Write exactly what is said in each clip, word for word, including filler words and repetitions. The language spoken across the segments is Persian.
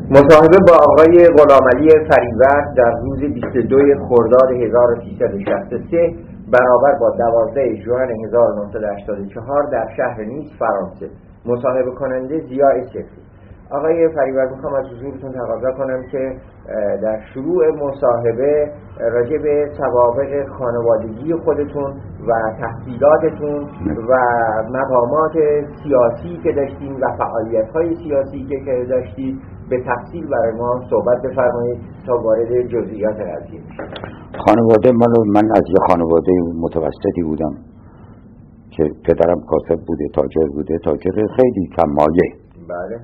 مصاحبه با آقای غلامعلی فریور در روز بیست و دو خرداد هزار و سیصد و شصت و سه برابر با دوازده ژوئن هزار و نهصد و هشتاد و چهار در شهر نیس فرانسه. مصاحبه کننده ضیاء صفری. آقای فریور، میخوام از حضورتون تقاضا کنم که در شروع مصاحبه راجع به سوابق خانوادگی خودتون و تحصیلاتتون و مقامات سیاسی که داشتین و فعالیت‌های سیاسی که داشتید به تفصیل برای ما صحبت بفرمایید تا وارد جزئیات قضیه بشیم. خانواده من من از یه خانواده متوسطی بودم که پدرم کاسب بوده، تاجر بوده، تاجر خیلی کم مایه. بله.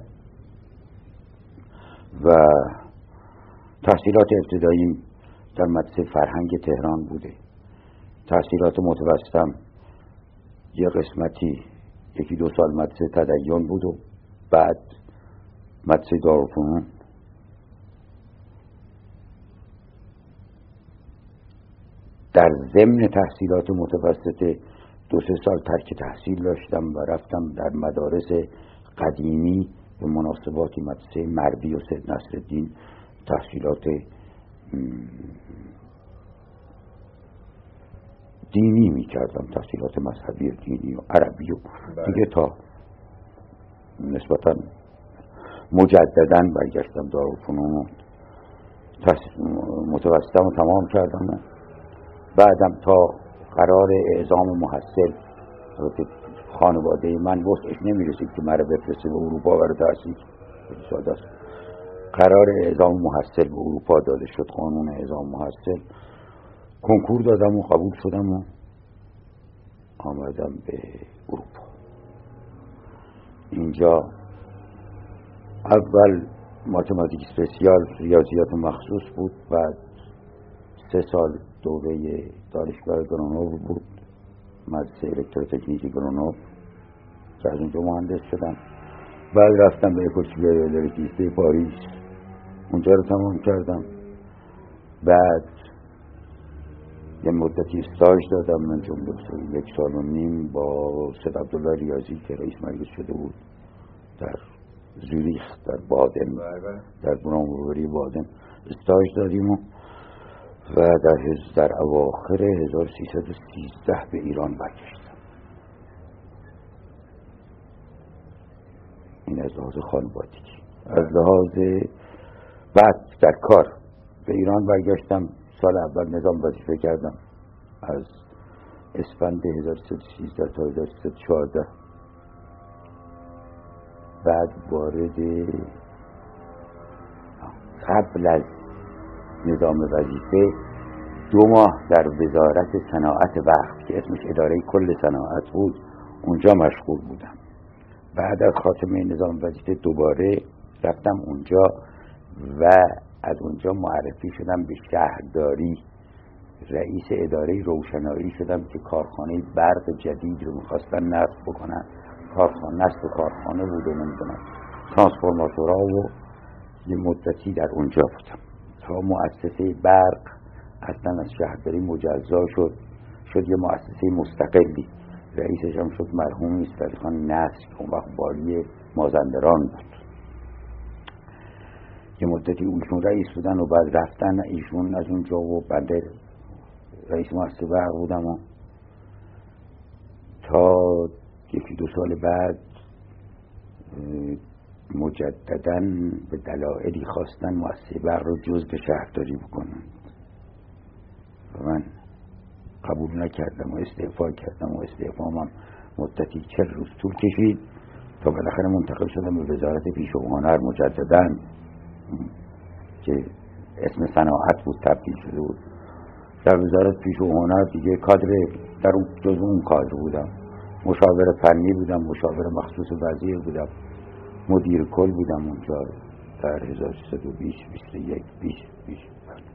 و تحصیلات ابتداییم در مدرسه فرهنگ تهران بوده. تحصیلات متوسطم یه قسمتی یکی دو سال مدرسه تدین بود و بعد مدرسه دارالفنون. در ضمن تحصیلات متوسطه دو سه سال ترک تحصیل داشتم و رفتم در مدارس قدیمی به مناسباتی مدرسه مردی و سید نصرالدین تحصیلات دینی می کردم، تحصیلات مذهبی و دینی و عربی و دیگه تا نسبتاً مجدداً برگشتم دارالفنون متوسطم رو تمام کردم. بعدم تا قرار اعزام محصل خانواده من وسعش نمیرسید که مرا بفرسته به اروپا برای تحصیل، ساده است. قرار اعزام محصل به اروپا داده شد، قانون اعزام محصل. کنکور دادم و قبول شدم و آمدم به اروپا. اینجا اول ماتماتیک اسپسیال ریاضیات مخصوص بود، بعد سه سال دوره دانشگاه گرانوب بود، مدرسه الکتروتکنیک گرانوب که از اونجا مهندس شدم. بعد رفتم به اکول سوپریور الکتریسیته پاریس، اونجا رو تمام کردم. بعد یه مدتی استاژ دادم من جمله یک سال و نیم با سید عبدالله ریاضی که رئیس مجلس شده بود در زوریخ در بادن، در برانبروری بادن استاژ دادیم و و در, در اواخر هزار و سیصد و سیزده به ایران برگشتم. این از لحاظ خانوادگی. از لحاظ بعد در کار به ایران برگشتم. سال اول نظام وظیفه کردم از اسفند هزار و سیصد و سیزده تا هزار و سیصد و چهارده. بعد وارد قبل از نظام وظیفه دو ماه در وزارت صناعت وقت که اسمش اداره کل صناعت بود اونجا مشغول بودم. بعد از خاتمه نظام وظیفه دوباره رفتم اونجا و از اونجا معرفی شدم به شهرداری. رئیس اداره روشنایی شدم که کارخانه برق جدید رو میخواستن نصب بکنن. کارخانه نصب کارخانه بود و نمیدونم ترانسفورماتورها و یه مدتی در اونجا بودم تا مؤسسه برق اصلا از شهرداری مجزا شد شد یه مؤسسه مستقلی. رئیسش هم شد مرحوم اسفندی خان نصر که اون وقت والی مازندران بود. یه مدتی اونشون رئیس بودن و بعد رفتن ایشون از اونجا و بنده رئیس مؤسسه برق بودم و تا یکی دو سال بعد مجدداً به دلایلی خواستن مؤسسه برق رو جزء شهرداری بکنن و من قبول نکردم و استعفا کردم و استعفام هم مدتی چل روز طول کشید تا بالاخره منتقل شدم به وزارت پیش و هنر مجدداً که اسم صناعت بود تبدیل شده بود. در وزارت پیش و هنر دیگه کادر در اون جزء اون کادر بودم، مشاور فنی بودم، مشاور مخصوص وزیر بودم، مدیر کل بودم اونجا در هزار و سیصد و بیست بیست و یک بیست بیست.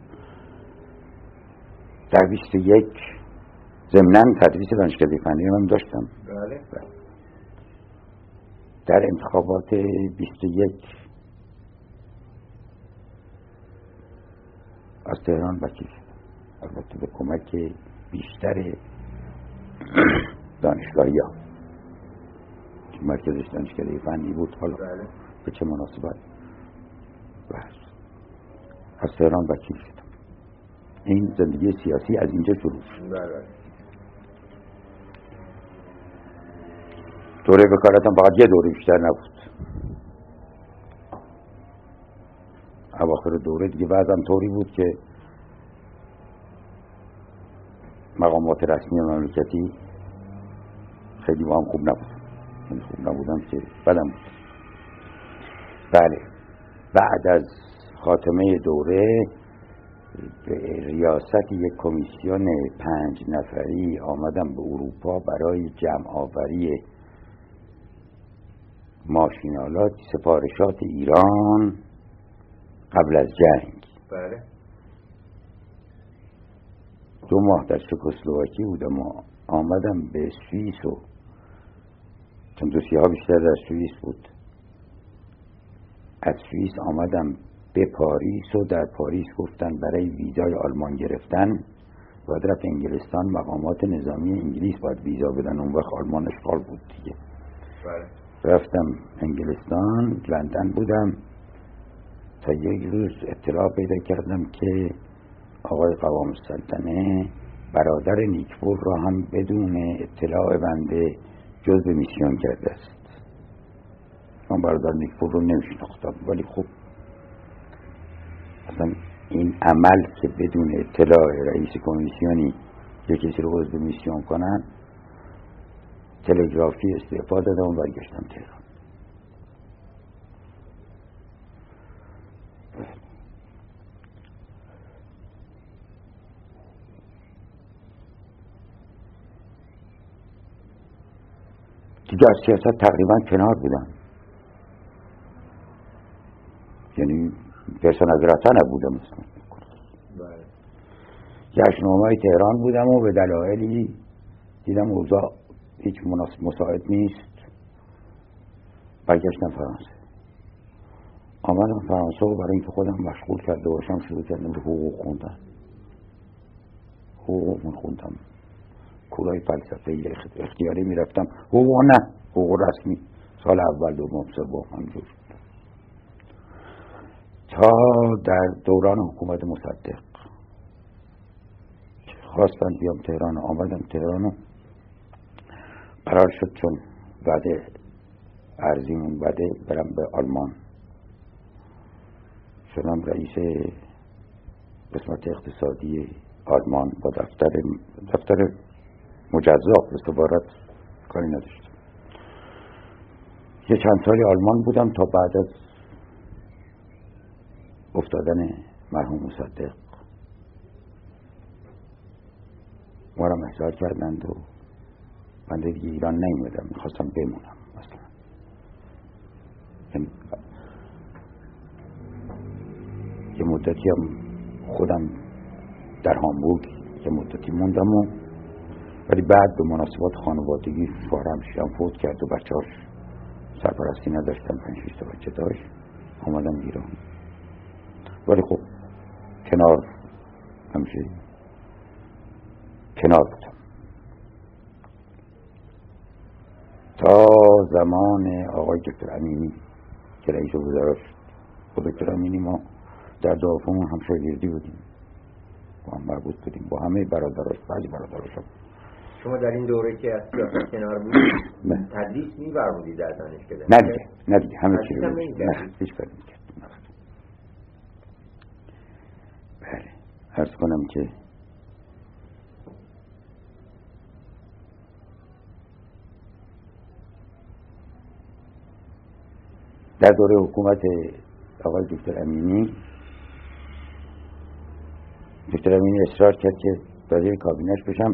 در بیست و یک ضمناً تدریس دانشکده فنی رو من داشتم. بله. در انتخابات بیست و یک از تهران وکیل شدم، البته به کمک بیشتر دانشگاهی ها که مرکزش دانشکده فنی بود. حالا به چه مناسبت بس از تهران وکیل شدم. این زندگی سیاسی از اینجا شروع شد. دوره وکالتم فقط یه دوره، بیشتر نبود. اواخر دوره دیگه وضعم طوری بود که مقامات رسمی مملکتی خیلی با هم خوب نبود. این خوب نبودم که بدم بود. بله، بعد از خاتمه دوره به ریاست یک کمیسیون پنج نفری آمدم به اروپا برای جمع آوری ماشینالات سفارشات ایران قبل از جنگ. بله. دو ماه در چکسلواکی بودم و آمدم به سوئیس و چون دوسیه ها بیشتر در سوئیس بود. از سوئیس آمدم به پاریس و در پاریس گفتن برای ویزای آلمان گرفتن باید رفت انگلستان، مقامات نظامی انگلیس باید ویزا بدن. اون وقت آلمان اشغال بود دیگه. بله. رفتم انگلستان، لندن بودم تا یک روز اطلاع پیدا کردم که آقای قوام السلطنه برادر نیکپور را هم بدون اطلاع بنده جزو میسیون کرده است. من برادر نیکپور رو نمیشناختم، ولی خب اصلا این عمل که بدون اطلاع رئیس کمیسیونی یک کسی رو عضو میسیون کنن، تلگرافی استعفا دادم و برگشتم تهران. دیگه از سیاست تقریبا کنار بودم، یعنی پرسوناگراتا نبودم. مثلا جشنوامه‌های تهران بودم و به دلایلی دیدم اوضاع هیچ مساعد نیست، برگشتم فرانسه. آمدم فرانسه و برای اینکه خودم مشغول کرده باشم شروع کردم به حقوق خوندن. حقوق من خوندم، کورای فلسفه اختیاری میرفتم. حقوق نه، حقوق رسمی سال اول دوم سوم همینجور تا در دوران حکومت مصدق خواستم بیام تهران. آمدم تهران و قرار شد چون بعد ارزیمون بده برم به آلمان. شدم رئیس قسمت اقتصادی آلمان با دفتر دفتر مجزا به سفارت کاری نداشتم. یه چند سالی آلمان بودم تا بعد از افتادن مرحوم مصدق ما را احضار کردند و من دیگه ایران نیومدم، میخواستم بمونم. مثلا یه مدتی هم خودم در هامبورگ یه مدتی موندم و ولی بعد به مناسبات خانوادگی شوهرم شیرم فوت کرد و بچه‌هاش سرپرستی نداشتن، پنج شش تا بچه داشت. آمدم ایران، ولی خب کنار همیشه کنار بودم تا زمان آقای دکتر امینی که رئیس وزراء شد. با دکتر امینی ما در دافعمون هم شاگردی بودیم، با هم مربوط بودیم، با همه برادراش، بعضی برادراش هم. شما در این دوره که از سیاست کنار بودید تدریس می‌فرمودید در دانشگاه؟ نه دیگه، نه دیگه، همه چی رو نه هیچ کاری نکردم. بله، عرض کنم که در دوره حکومت آقای دکتر امینی دکتر امینی اصرار کرد که وزیر کابینش بشم.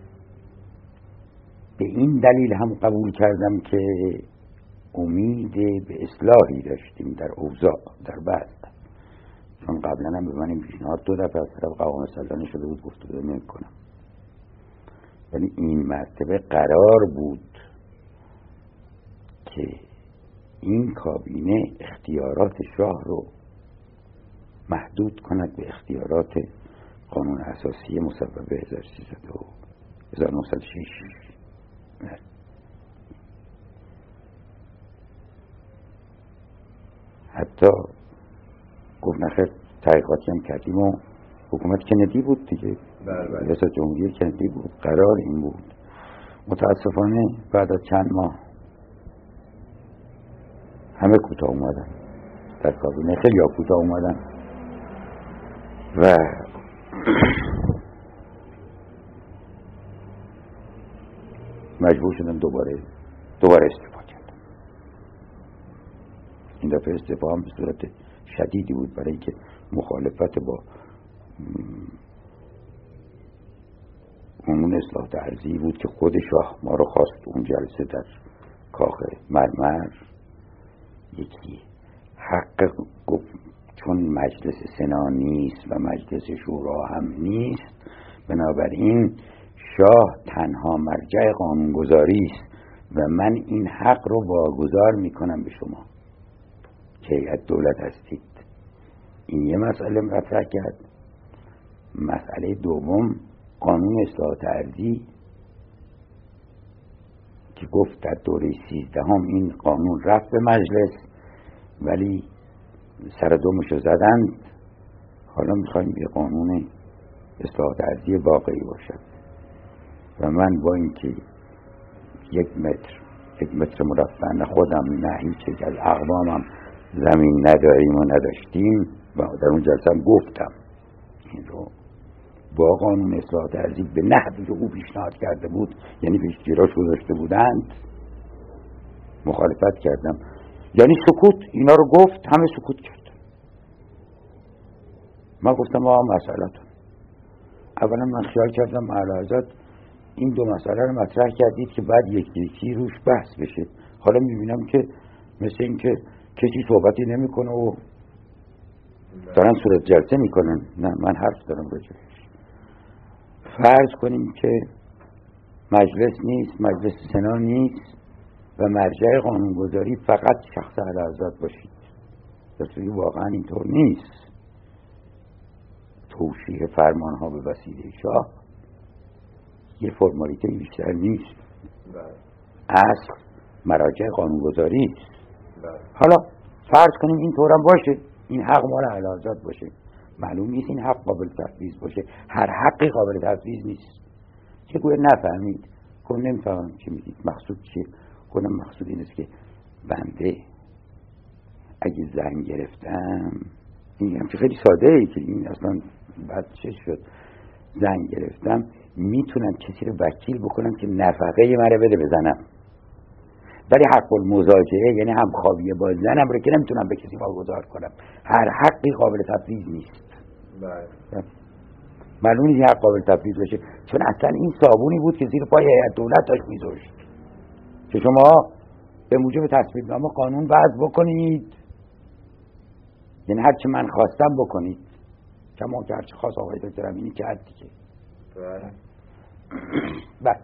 به این دلیل هم قبول کردم که امید به اصلاحی داشتیم در اوضاع، در وضع. چون قبلا هم به من این پیشنهاد دو دفعه از طرف قوام السلطنه شده بود، گفته بود نمی‌کنم، ولی این مرتبه قرار بود که این کابینه اختیارات شاه رو محدود کند به اختیارات قانون اساسی مصوبه هزار و سیصد و هزار و نهصد و شش. حتی گفت نخیر تحقیقاتی هم کردیم و حکومت کندی بود دیگه، رئیس جمهوری کندی بود، قرار این بود. متاسفانه بعد از چند ماه همه کوتاه اومدن در کابینه، خیلی ها کوتاه اومدن و مجبور شدن دوباره دوباره استعفا کردن. این دفعه استعفا هم به صورت شدیدی بود برای اینکه مخالفت با قانون اصلاحات ارضی بود که خود شاه ما رو خواست اون جلسه در کاخ مرمر. یکی حق گفت چون مجلس سنا نیست و مجلس شورا هم نیست، بنابراین شاه تنها مرجع قانونگذاری است و من این حق رو واگذار میکنم به شما که هیئت دولت هستید. این یه مسئله مطرح کرد. مسئله دوم قانون اصلاحات ارضی که گفت در دوره سیزدهم این قانون رفت به مجلس ولی سر دومشو زدند، حالا میخوایم یه قانون اصلاحات ارضی واقعی باشد و من با اینکه یک متر یک متر مربع نه خودم نه هیچ از اقوامم زمین نداریم و نداشتیم و در اون جلسه هم گفتم این رو با قانون اصلاحات ارضی به نحوی که او پیشنهاد کرده بود، یعنی پیشگیراش گذاشته بودند، مخالفت کردم. یعنی سکوت، اینا رو گفت همه سکوت کردن. من گفتم آقا مسئله‌تون، اولا من خیال کردم اعلیحضرت این دو مسئله رو مطرح کردید که بعد یکی یکی روش بحث بشه. حالا میبینم که مثل این که کسی صحبتی نمیکنه و دارن صورت جلسه میکنن. نه، من حرف دارم راجعش. فرض کنیم که مجلس نیست، مجلس سنا نیست و مرجع قانونگذاری فقط شخص اعلیحضرت باشید. درسته واقعا اینطور نیست. توشیح فرمان ها به وسیله شاه یه فرمالیته بیشتر نیست. اصل مراجع قانونگذاری است. حالا فرض کنیم اینطور هم باشه، این حق مال اعلیحضرت باشه. معلوم نیست این حق قابل تفویض باشه. هر حقی قابل تفویض نیست. چه گویا نفهمید، گویا نمیفهمم چی میگید، مقصود چیه؟ گویا مقصود این است که بنده اگه زن گرفتم، این هم که خیلی ساده ای که این اصلا بعد چه شد، زن گرفتم میتونم کسی رو وکیل بکنم که نفقه من رو بده بزنم، ولی حق المزاجعه یعنی همخوابی با زنم رو که نمیتونم به کسی واگذار کنم. هر حقی قابل تفویض نیست. بله. معلومه این حق قابل تفویض باشه، چون اصلا این صابونی بود که زیر پای هیئت دولت داشت میذاشت که شما به موجب تصویب نامه قانون وضع بکنید، یعنی هر چی من خواستم بکنید، کما که هر چی خواست آقای دکتر امینی کرد دیگه. بله. بله.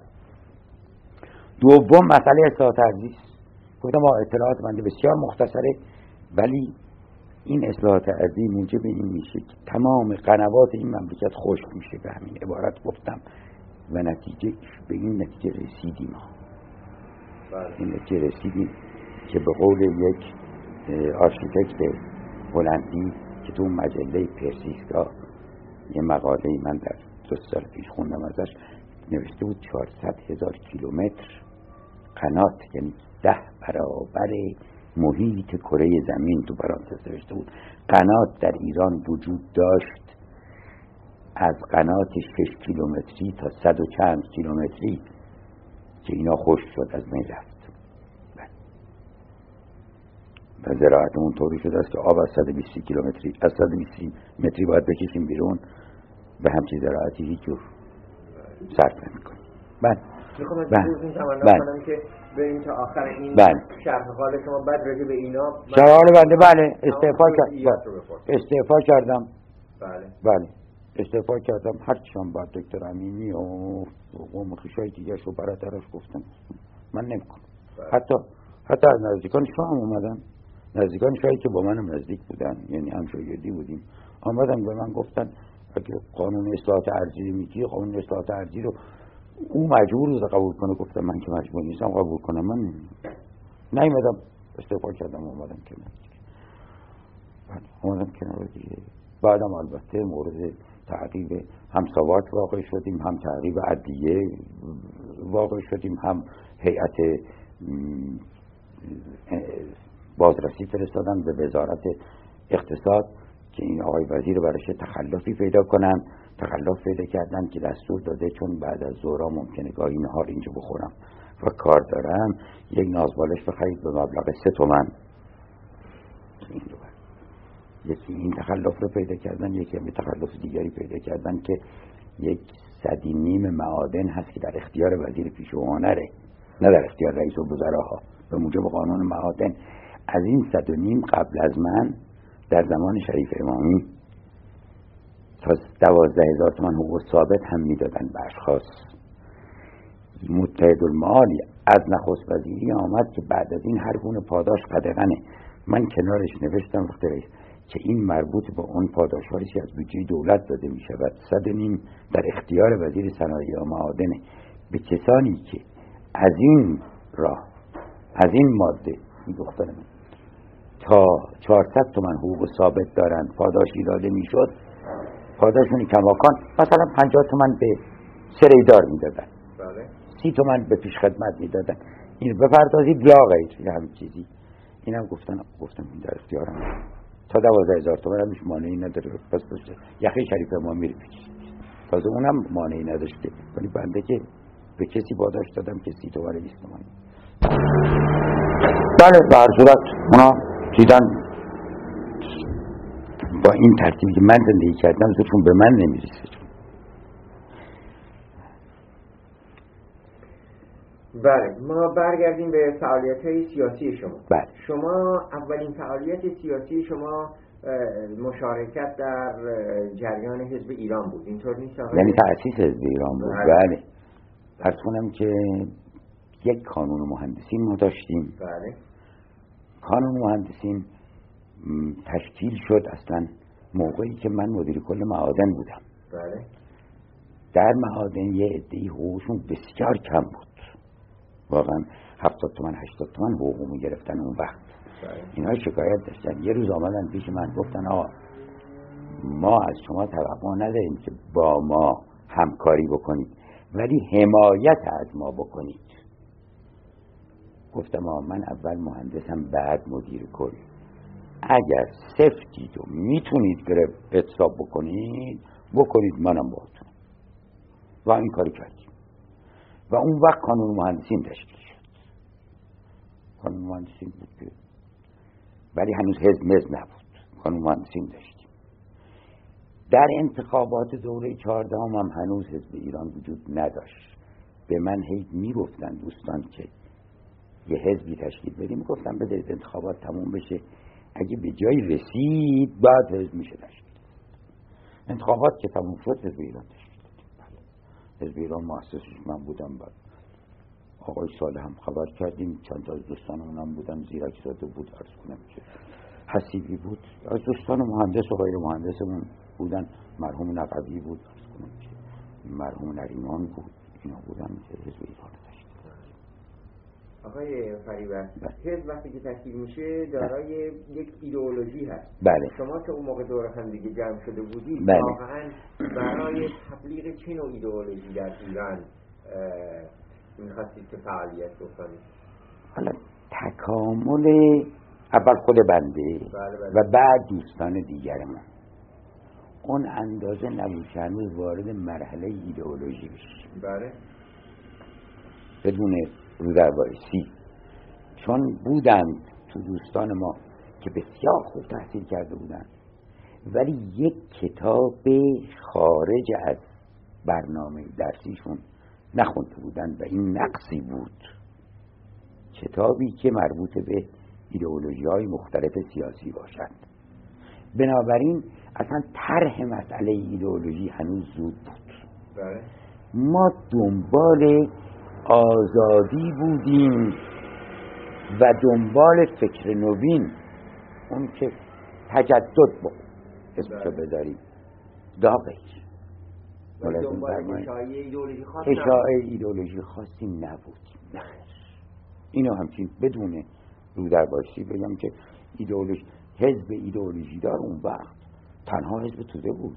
دوم مسئله اصلاحات ارضی است. گفتم با اطلاعات بنده بسیار مختصره، ولی این اصلاحات ارضی موجب این میشه که تمام قنوات این مملکت خشک میشه. به همین عبارت گفتم و نتیجه به این نتیجه رسیدیم. بله. این نتیجه رسیدیم که به قول یک آرشیتکت هلندی که تو مجله پرسیسکا یه مقاله من در دو سال پیش خوندم ازش، نوشته بود چهارصد هزار کیلومتر قنات، یعنی ده برابر محیط کره زمین، تو پرانتز نوشته بود قنات در ایران وجود داشت. از قنات شش کیلومتری تا صد و چند کیلومتری که اینا خشک شد، از بین رفت. و زراعتمون طوری شده است که آب از صد و بیست کیلومتری از صد و بیست متری باید بکشیم بیرون، به همچین زراعتی هیچ جور صرف نمی‌کنیم. بله. میخوام از این تمنا کنم که بریم تا آخر این شرح حال شما، بعد راجع به اینا شرح حال بنده. بله استعفا کردم. استعفا کردم. بله. بله. استعفا کردم. هر چیام بعد دکتر امینی و قوم خویشای دیگه شو برادرش گفتن من نمی‌کنم. حتی حتی از نزدیکان شاه هم اومدن، نزدیکان شاهی که با منم نزدیک بودن، یعنی همشاگردی بودیم، آمدن به من گفتن اگه قانون اصلاحات ارضی میگی، قانون اصلاحات ارضی رو او مجبور رو قبول کنه. گفتم من که مجبور نیستم قبول کنم، من نمیدم. استعفا کردم اومدم که اومدم کنار دیگه. بعدم البته مورد تعقیب هم ساواک واقع شدیم، هم تعقیب عدلیه واقع شدیم، هم هیئت بازرسی فرستادن به وزارت اقتصاد که این آقای وزیر برایش تخلفی پیدا کنن. تخلف پیدا کردن که دستور داده چون بعد از ظهر ممکنه گاهی نهار اینجا بخورم و کار دارم، یک نازبالش بخرید به مبلغ سه تومن. این رو یکی این تخلف رو پیدا کردن، یکی هم تخلف دیگری پیدا کردن که یک صدی نیم معادن هست که در اختیار وزیر پیشوانره، نه در اختیار رئیس الوزراء. به موجب قانون معادن از این صد و نیم قبل از من در زمان شریف امامی تا دوازده هزار تومن حقوق ثابت هم میدادن به اشخاص. متحد المعالی از نخست وزیری آمد که بعد از این هر گونه پاداش قدغنه. من کنارش نوشتم وقتی رئیس که این مربوط به اون پاداش‌هایی که از بودجه دولت داده می شود، صد و نیم در اختیار وزیر صنایع و معادنه. به کسانی که از این راه از این ماده این دختر من تا چهارصد تومن حقوق ثابت دارن پاداشی داده می شد، پاداشونی کماکان مثلا پنجاه تومن به سریدار می دادن، بله. سی تومن به پیش خدمت می دادن. این بپردازید یا غیر همین چیزی. اینم گفتن گفتم این در اختیارم تا دوازده هزار تومن همش مانعی نداره. پس پس یخی شریف ما میره پیش تازه اونم مانعی نداشته، ولی بنده که به کسی پاداش دادم که سی تومن بیست تومن. بله به هر صورت اونا دیدن با این ترتیبی که من زندگی کردم زودشون به من نمیرسه. بله، ما برگردیم به فعالیت‌های سیاسی شما. بله. شما اولین فعالیت سیاسی شما مشارکت در جریان حزب ایران بود، اینطور نیست؟ یعنی تأسیس حزب ایران بود. بله. عرض کنم که یک کانون مهندسین ما داشتیم. بله. کانون مهندسین تشکیل شد اصلا موقعی که من مدیر کل معادن بودم. بله. در معادن یه عده‌ای حقوقشون بسیار کم بود، واقعا هفتاد تومن هشتاد تومن حقوقمو گرفتن اون وقت. بله. اینها شکایت داشتن. یه روز آمدن پیش من گفتن آقا ما از شما توقع نداریم که با ما همکاری بکنید ولی حمایت از ما بکنید. گفتم آقا من اول مهندسم بعد مدیر کل، اگر سفتید و میتونید گرفت حساب بکنید بکنید، منم باهاتون. و این کاری کردیم و اون وقت کانون مهندسین تشکیل شد. کانون مهندسین بود که ولی هنوز حزب مز نبود، کانون مهندسین داشتیم. در انتخابات دوره چهاردهم هم هنوز حزب ایران وجود نداشت. به من هی میگفتن دوستان که یه حزبی تشکیل بدیم، گفتم بذارید انتخابات تموم بشه، اگه به جای رسید بعد حزب میشه تشکیل. انتخابات که تموم شد حزب ایران تشکیل دادیم. حزب ایران مؤسسش من بودم. بعد آقای صالح هم خبر کردیم، چند تا از دوستانمون هم بودن، زیرک زاده بود، عرض کنم که حسیبی بود، از دوستان مهندس و غیر مهندسمون بودن، مرحوم نقوی بود، عرض کنم که مرحوم نریمان بود، اینا بودن که حزب ایران تشکیل دادیم. آقای فریبر، حزب وقتی که تشکیل میشه دارای یک ایدئولوژی هست. بله. شما که اون موقع دور هم دیگه جمع شده بودید، بله. واقعا برای تبلیغ چه نوع ایدئولوژی در ایران می‌خواستید که فعالیت بکنید؟ حالا تکامل اول خود بنده. بله بله. و بعد دوستان دیگرمون اون اندازه نبود که هنوز وارد مرحله ایدئولوژی بشیم. بله. بدون رودربایستی، چون بودند تو دوستان ما که بسیار خوب تحصیل کرده بودند ولی یک کتاب خارج از برنامه درسیشون نخونده بودند و این نقصی بود. کتابی که مربوط به ایدئولوژی های مختلف سیاسی باشد. بنابراین اصلا طرح مسئله ایدئولوژی هنوز زود بود. بله. ما دنبال آزادی بودیم و دنبال فکر نوین، اون که تجدد بود اسمشو بذاریم، داغش دنبال اشاعه ایدئولوژی خاصی اشاعه ایدئولوژی خاصی نبود. اینو همچین بدون رو در باشی بگم که ایدئولوژی حزب ایدئولوژی دار اون وقت تنها حزب توده بود،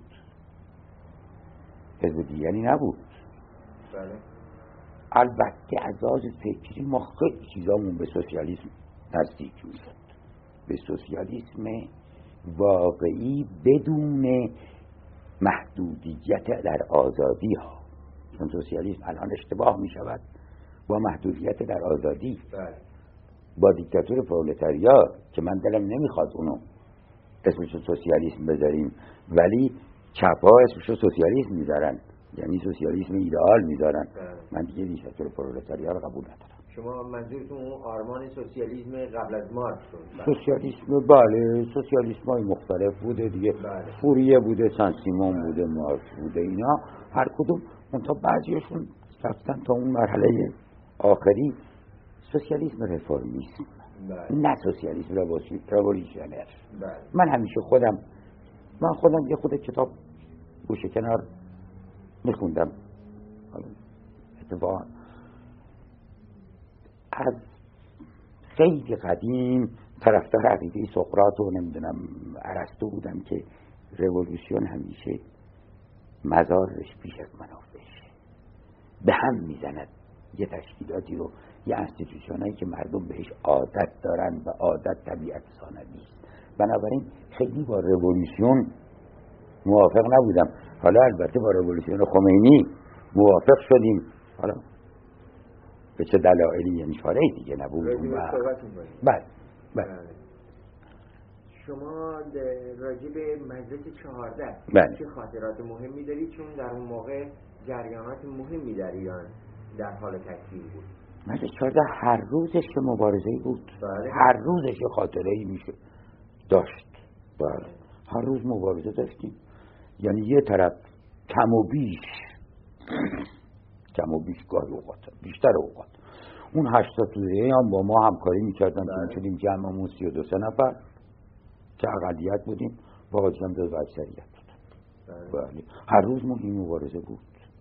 حزب دیگری نبود. بله. البته از لحاظ فکری ما خیلی چیزامون به سوسیالیسم نزدیک میشد، به سوسیالیسم واقعی بدون محدودیت در آزادی ها. چون سوسیالیسم الان اشتباه می شود با محدودیت در آزادی. بله. با دیکتاتور پرولتاریا که من دلم نمیخواد اونو اسمشو سوسیالیسم بذاریم، ولی چپ‌ها اسمشو سوسیالیسم میذارن، یعنی سوسیالیسم ایدئال میذارن. من دیگه دیکتاتور پرولتاریا رو قبول ندارم. شما منظورتون اون آرمان سوسیالیسم قبل از مارکس بود؟ سوسیالیسم بله، سوسیالیسم های مختلف بوده دیگه. بله. فوریه بوده، سن سیمون بله. بوده، مارکس بوده، اینا هر کدوم منتها بعضیشون رفتن تا اون مرحله آخری سوسیالیسم رفرمیسم. بله. نه سوسیالیسم رولوشنر. بله. من همیشه خودم من خودم یه خود کتاب گوشه کنار میخوندم اتفاقا از خیلی قدیم طرفدار عقیده سقراط و نمیدونم ارسطو بودم که رولوشن همیشه مضارش بیش از منافعش، به هم میزند یه تشکیلاتی رو، یه انستیتوشنایی که مردم بهش عادت دارن و عادت طبیعت ثانوی است. بنابراین خیلی با رولوشن موافق نبودم. حالا البته با رولوشن خمینی موافق شدیم، حالا به چه دلایلی، یعنی چاره دیگه نبود. بله بله. شما راجع به مجلس چهارده بله. چه خاطرات مهمی دارید؟ چون در اون موقع جریانات مهمی در ایران در حال تکثیر بود. مجلس چهارده هر روزش که مبارزه‌ای بود. بله. هر روزش خاطره‌ای میشه داشت. بله. هر روز مبارزه داشتیم، یعنی یه طرف کم و بیش کم و بیش گاهی اوقات بیشتر اوقات اون هشتاد توده هم با ما همکاری میکردن که میشدیم جمعمون سی و دو سه نفر که اقلیت بودیم، با هم جزو اکثریت بود. بله. هر روز مهم مبارزه بود.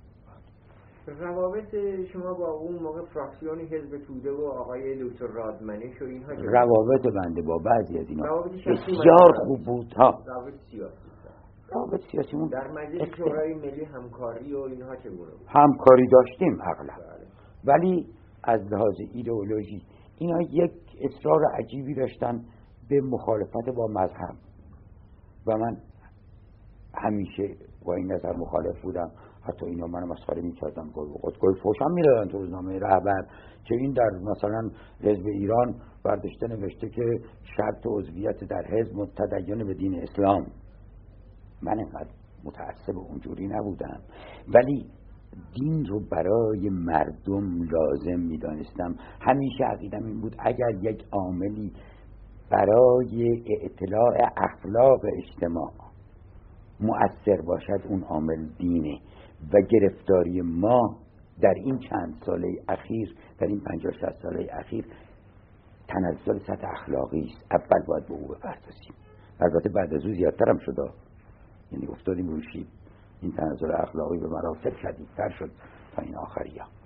روابط شما با اون موقع فراکسیون حزب توده و آقای دکتر رادمنش و اینها روابط بنده با بعضی از اینا بسیار خوب بود. ها روابط سیاسی روابط سیاسیمون در مجلس شورای ملی همکاری و اینها چگونه بود؟ همکاری داشتیم اغلب، ولی از لحاظ ایدئولوژی اینا یک اصرار عجیبی داشتن به مخالفت با مذهب و من همیشه با این نظر مخالف بودم. حتی اینا منو مسخره می‌کردن، گاهی اوقات گاهی فحشم می‌دادن تو روزنامه رهبر که این در مثلا حزب ایران برداشته نوشته که شرط عضویت در حزب تدین به دین اسلام. من اینقدر متعصب اونجوری نبودم، ولی دین رو برای مردم لازم می‌دانستم. همیشه عقیدم این بود اگر یک عاملی برای اطلاع اخلاق اجتماع مؤثر باشد اون عامل دینه و گرفتاری ما در این چند ساله اخیر، در این پنجاه شصت ساله اخیر تنزل سطح اخلاقی است. اول باید به او بپردازیم. البته بعد از او زیادتر هم شده، یعنی افتادیم روشی. این تنزل اخلاقی به مراتب شدیدتر شد تا این آخری ها.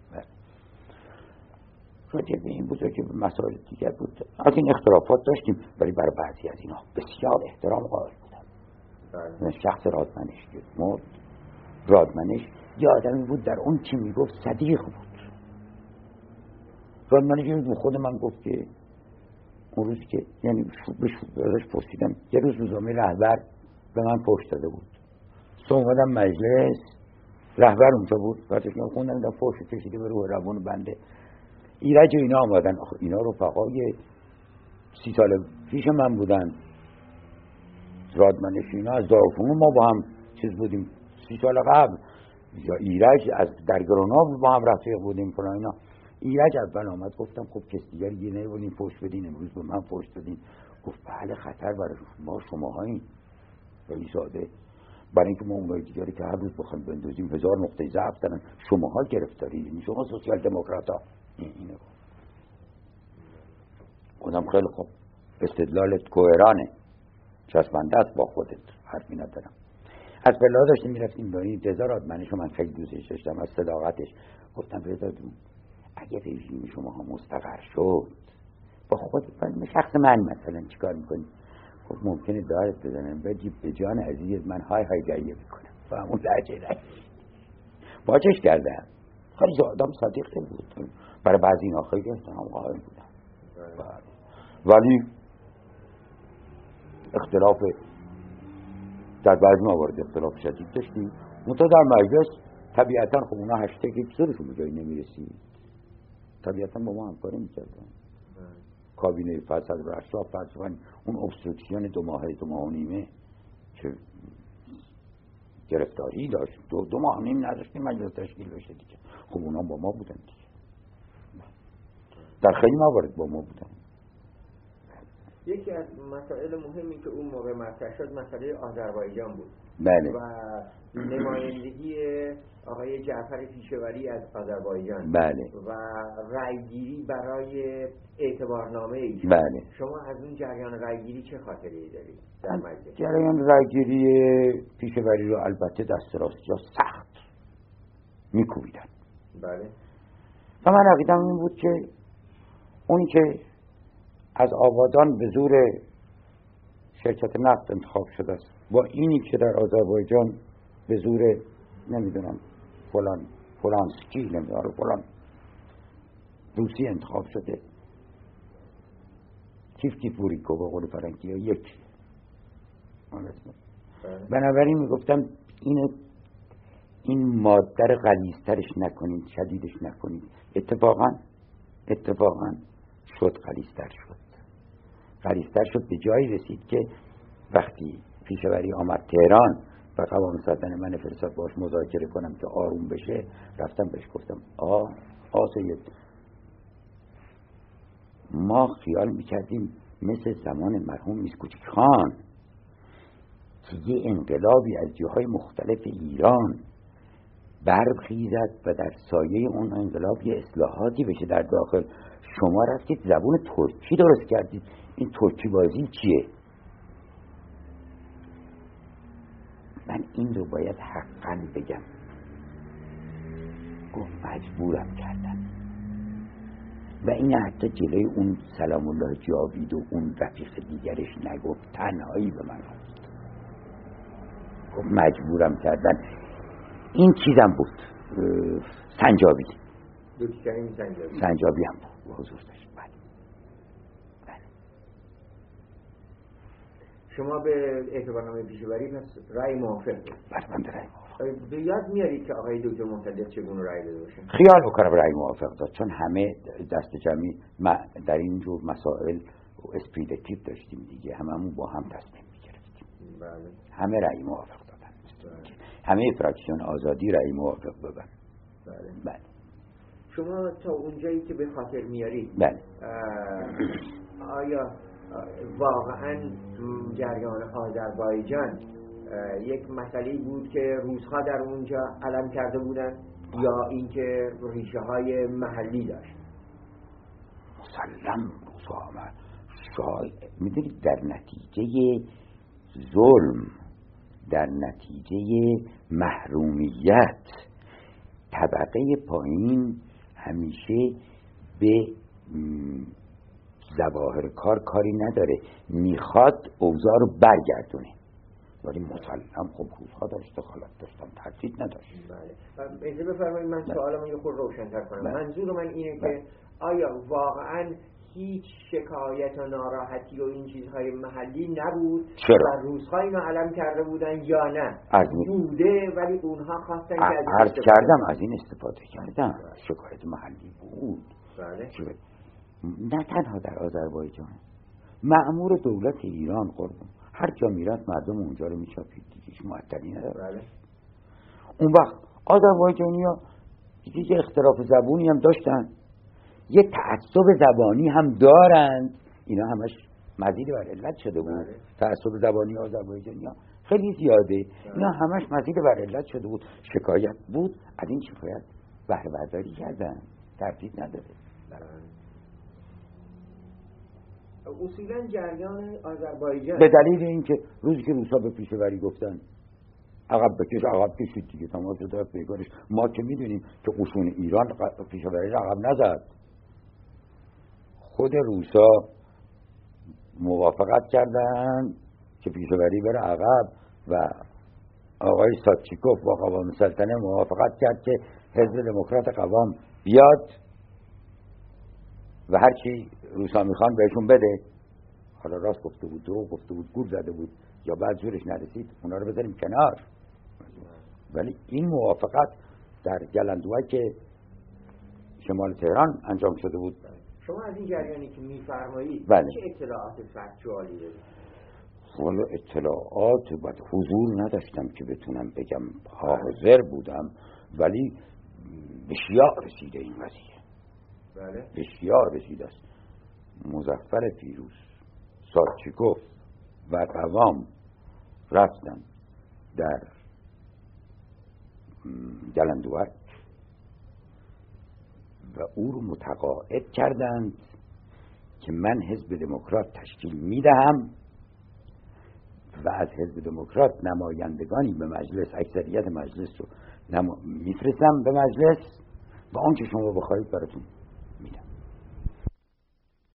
راجع به این بود که مسائل دیگر بود، از این اختلافات داشتیم، ولی برای بعضی از اینا بسیار احترام قائل بودم. من شخص رادمنش که مرد، رادمنش یه آدمی بود در اون چی میگفت صدیق بود. رادمنش یه خود من گفت که اون روز که یعنی ازش پرسیدم، یه روز روزنامه رهبر به من پشت داده بود، صبح اومدم مجلس، رهبر اونجا بود، وقتی من خوندم دیدم پشت کشیده به روح روان بنده. ایرج و اینا آمدن، اینا رفقای سی سال پیش من بودن. رادمنش اینا از دارالفنون ما با هم چیز بودیم سی سال قبل، یا ایرج از در گروناب با هم رفیق بودیم فلان اینا. ایرج اول آمد، گفتم خب کس دیگر یه نمی‌بودین پشت بدین، امروز به من پشت بدین. گفت بله خطر برای ما شماهایین. ولی ساده برای اینکه ما اونای دیگری که هر روز بخوایم بندازیم هزار نقطه ضعف دارن، شماها گرفتاری، یعنی شما سوسیال دموکرات‌ها. اینو خودم خیلی خوب استدلالت کوهرانه، چسبنده است با خودت، حرفی ندارم. از بلا داشتیم میرفتیم با این رضا رادمنش، من خیلی دوستش داشتم از صداقتش. گفتم رضا جون اگه رژیم شما ها مستقر شد با خود شخص من مثلا چیکار میکنی؟ خب ممکنه دارت بزنم بجی به جان عزیز من های های گریه میکنم و همون لحجه رنگ باچش کردم. خیلی آدم صدیقی بود، برای بعضی اینا خیلی احترام قائل بودم، ولی اختلاف در بعضی موارد اختلاف شدید داشتیم. منتها در مجلس طبیعتا خب اونا هشته که سرشون به جایی نمیرسید، طبیعتا با ما همکاری میکردن. کابینه فصل و اشراف فصل اون obstruction دو ماهه دو ماه و نیمه که گرفتاری داشت، دو, دو ماه نیم نداشتیم مجلس تشکیل بشه دیگه. خب اونا با ما بودن دیگه، در خیلی موارد با ما بودن. یکی از مسائل مهمی که اون موقع مطرح شد مسئله آذربایجان بود. بله. و نمایندگی آقای جعفر پیشوری از آذربایجان. بله. و رأیگیری برای اعتبارنامه ایشان. بله. شما از اون جریان رأیگیری چه خاطره‌ای دارید در مجلس؟ جریان رأیگیری پیشوری رو البته دست راستیا سخت میکوبیدن. بله. و من عقیدم این بود که اونی که از آبادان به زور شرکت نفت انتخاب شده است با اینی که در آذربایجان به زور نمیدونم فلان فلانسکی نمیدونم فلان روسی انتخاب شده، کیف کیف بوریکو با قول فرنگی ها یک. بنابراین میگفتم اینو این مادر غلیظترش نکنید، شدیدش نکنید. اتفاقا اتفاقا شد غلیظتر شد غلیظتر شد به جایی رسید که وقتی پیشوری آمد تهران و قوام سلطنه من فرستاد باش مذاکره کنم که آروم بشه، رفتم بهش گفتم آ آ سید ما خیال میکردیم مثل زمان مرحوم میرکوچک خان که یه انقلابی از جاهای مختلف ایران برخیزد و در سایه اون انقلاب یه اصلاحاتی بشه در داخل. شما رفتید زبون ترکی درست کردید، این ترکی بازی چیه؟ من این رو باید حقا بگم، گفت مجبورم کردن. و این حتی جلوی اون سلام الله جاوید و اون رفیق دیگرش نگفت، تنهایی به من گفت، گفت مجبورم کردن. این چیزم بود سنجابی دکترین سنجابی سنجابی هم بود حضور داشت. بله بله. شما به اعتبارنامه پیشوری پس رأی موافق دارید؟ بله من رأی موافق. به یاد میارید که آقای دکتر مصدق چگونه رأی داده باشن؟ خیال بکنم رأی موافق داد، چون همه دست جمعی در این جور مسائل اسپریدتیو داشتیم دیگه، هممون با هم تصمیم میگرفتیم. بله. همه رأی موافق دادن. بله. همه فراکسیون آزادی رأی موافق دادن. بله. بله. شما تا اونجایی که به خاطر میارید بله. آیا واقعا جریان آذربایجان یک مسئله بود که روس‌ها در اونجا علم کرده بودن یا اینکه ریشه های محلی داشت؟ مسلم روس‌ها آمد شاید میدونید در نتیجه ظلم، در نتیجه محرومیت، طبقه پایین همیشه به ظواهر کار کاری نداره، میخواد اوضاع رو برگردونه. ولی مسلم خب روزها داشت دخالت داشتن، تردید نداشت. بله. اجازه بفرمایید من سوالمو یه خورده روشن‌تر کنم. بله. منظور من اینه بله. که آیا واقعا هیچ شکایت و ناراحتی و این چیزهای محلی نبود چرا؟ و روزها اینو علم کرده بودن یا نه؟ از بوده ولی اونها خواستن که از عرض کردم از این استفاده کردم. بله. شکایت محلی بود. بله. نه تنها در آذربایجان، مأمور دولت ایران قربون هر جا میرفت مردم اونجا رو میچاپید دیگه، هیچ معطلی نداره. بله. اون وقت آذربایجانی‌ها دیگه یه اختلاف زبونی هم داشتن، یه تعصب زبانی هم دارند، اینا همش مزید بر علت شده بود. بله. تعصب زبانی آذربایجانی‌ها خیلی زیاده. بله. اینا همش مزید بر علت شده بود. شکایت بود، از این شکایت بهره برداری کردن، تردید نداره. بله. اصولا جریان آذربایجان به دلیل اینکه روزی که روسا به پیشوری گفتن عقب بکش، عقب کشید دیگه، تمام شد رفت بیگارش. ما که میدونیم که قشون ایران پیشوری عقب نزد، خود روسا موافقت کردن که پیشاوری بره عقب و آقای ساتچیکوف با قوام سلطنه موافقت کرد که حزب دموکرات قوام بیاد و هرچی روسا میخوان بهشون بده. حالا راست گفته بود، دروغ گفته بود، گول زده بود یا بعد زورش نرسید، اونا رو بذاریم کنار. ولی این موافقت در گلندوهای که شمال تهران انجام شده بود. شما از این جریانی که میفرمایید بله. چه اطلاعات فکتوالی دارید؟ والا اطلاعات بعد حضور نداشتم که بتونم بگم، حاضر بودم ولی بسیار رسیده این قضیه. بله. بسیار رسیده است. مظفر پیروز، ساتچیکوف و قوام رفتن در گلندوار و او رو متقاعد کردند که من حزب دموکرات تشکیل میدهم و از حزب دموکرات نمایندگانی به مجلس، اکثریت مجلس رو نما... میفرستم به مجلس و آنچه شما بخواهید براتون